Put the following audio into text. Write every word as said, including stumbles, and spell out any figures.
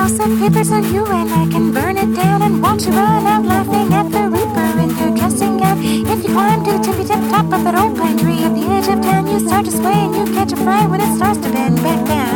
house of paper so you and I can burn it down and watch you run out laughing at the reaper in your dressing gown. If you climb to tippy tip top of that old pine tree at the edge of town, you start to sway and you catch a fray when it starts to bend back down.